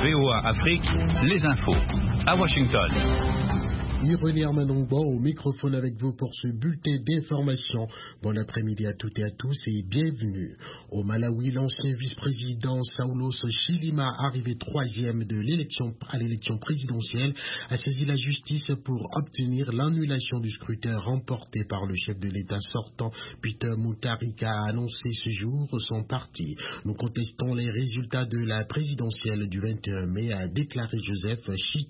VOA Afrique, les infos. À Washington. René Armanongbo au microphone avec vous pour ce bulletin d'information. Bon après-midi à toutes et à tous et bienvenue. Au Malawi, l'ancien vice-président Saulos Chilima, arrivé troisième de l'élection présidentielle, a saisi la justice pour obtenir l'annulation du scrutin remporté par le chef de l'État sortant. Peter Mutharika a annoncé ce jour son parti. Nous contestons les résultats de la présidentielle du 21 mai, a déclaré Joseph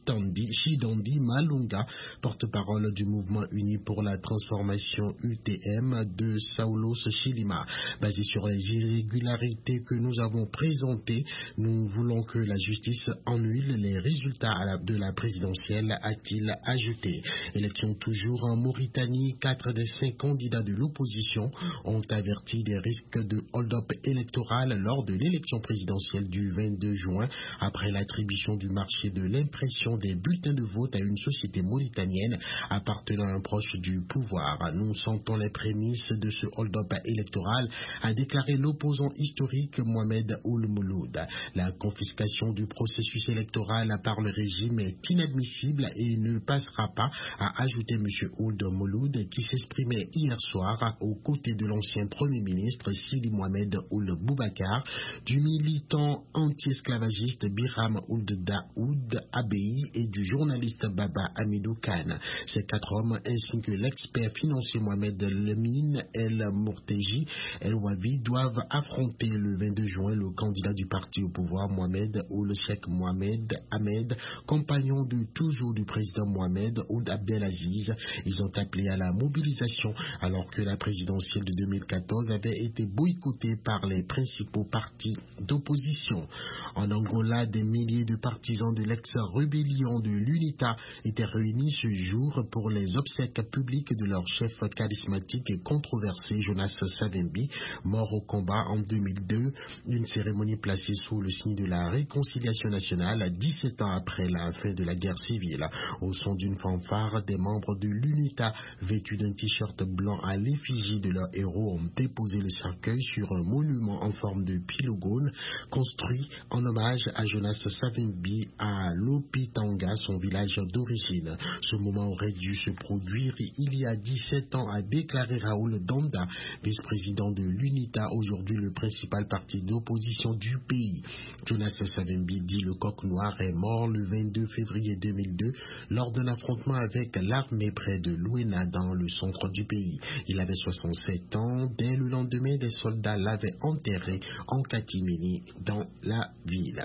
Chidandi Malunga, porte-parole du mouvement uni pour la transformation UTM de Saulos Chilima. Basé sur les irrégularités que nous avons présentées, nous voulons que la justice annule les résultats de la présidentielle, a-t-il ajouté. Élection toujours en Mauritanie, 4 des 5 candidats de l'opposition ont averti des risques de hold-up électoral lors de l'élection présidentielle du 22 juin, après l'attribution du marché de l'impression des bulletins de vote à une société mauritanienne appartenant à un proche du pouvoir. Nous sentons les prémices de ce hold-up électoral, a déclaré l'opposant historique Mohamed Ould Mouloud. La confiscation du processus électoral par le régime est inadmissible et ne passera pas, a ajouté M. Ould Mouloud, qui s'exprimait hier soir aux côtés de l'ancien Premier ministre Sidi Mohamed Ould Boubacar, du militant anti-esclavagiste Biram Ould Daoud Abei et du journaliste Baba Hamidou Khan. Ces 4 hommes, ainsi que l'expert financier Mohamed Lemine El Morteji El Wavi, doivent affronter le 22 juin le candidat du parti au pouvoir Mohamed Ould Cheikh Mohamed Ahmed, compagnon de toujours du président Mohamed Ould Abdelaziz. Ils ont appelé à la mobilisation alors que la présidentielle de 2014 avait été boycottée par les principaux partis d'opposition. En Angola, des milliers de partisans de l'ex-rébellion de l'UNITA étaient réunis ce jour pour les obsèques publiques de leur chef charismatique et controversé Jonas Savimbi, mort au combat en 2002, une cérémonie placée sous le signe de la réconciliation nationale 17 ans après la fin de la guerre civile. Au son d'une fanfare, des membres de l'UNITA vêtus d'un t-shirt blanc à l'effigie de leur héros ont déposé le cercueil sur un monument en forme de pylône construit en hommage à Jonas Savimbi à Lopitanga, son village d'origine. Ce moment aurait dû se produire il y a 17 ans, a déclaré Raoul Danda, vice-président de l'UNITA, aujourd'hui le principal parti d'opposition du pays. Jonas Savimbi, dit le coq noir, est mort le 22 février 2002 lors d'un affrontement avec l'armée près de Luena dans le centre du pays. Il avait 67 ans. Dès le lendemain, des soldats l'avaient enterré en catimini dans la ville.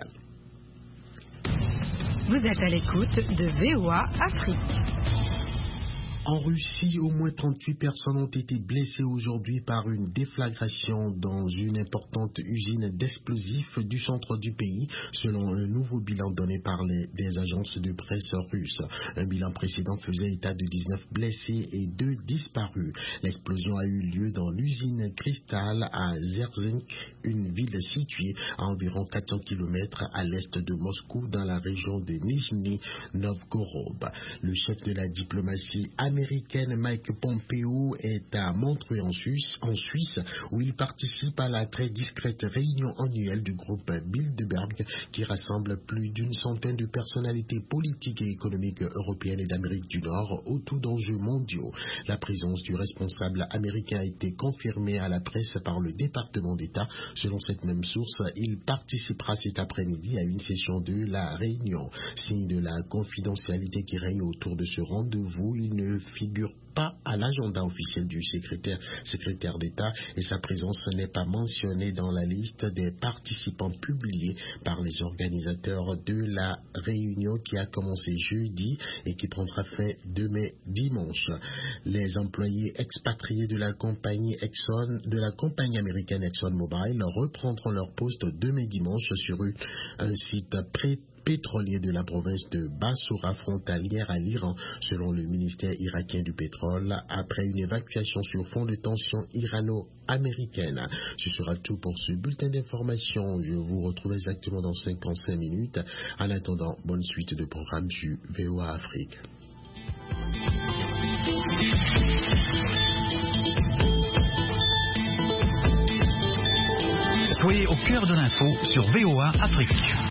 Vous êtes à l'écoute de VOA Afrique. En Russie, au moins 38 personnes ont été blessées aujourd'hui par une déflagration dans une importante usine d'explosifs du centre du pays, selon un nouveau bilan donné par des agences de presse russes. Un bilan précédent faisait état de 19 blessés et 2 disparus. L'explosion a eu lieu dans l'usine Crystal à Zerzhink, une ville située à environ 400 km à l'est de Moscou, dans la région de Nijni Novgorod. Le chef de la diplomatie américaine Mike Pompeo est à Montreux en Suisse, où il participe à la très discrète réunion annuelle du groupe Bilderberg, qui rassemble plus d'une centaine de personnalités politiques et économiques européennes et d'Amérique du Nord autour d'enjeux mondiaux. La présence du responsable américain a été confirmée à la presse par le département d'État. Selon cette même source, il participera cet après-midi à une session de la réunion. Signe de la confidentialité qui règne autour de ce rendez-vous, il ne figure pas à l'agenda officiel du secrétaire d'État et sa présence n'est pas mentionnée dans la liste des participants publiée par les organisateurs de la réunion qui a commencé jeudi et qui prendra fin demain dimanche. Les employés expatriés de la compagnie américaine ExxonMobil reprendront leur poste demain dimanche sur un site pétrolier de la province de Bassoura, frontalière à l'Iran, selon le ministère irakien du pétrole, après une évacuation sur fond de tension irano-américaine. Ce sera tout pour ce bulletin d'information. Je vous retrouve exactement dans 55 minutes. En attendant, bonne suite de programmes sur VOA Afrique. Soyez au cœur de l'info sur VOA Afrique.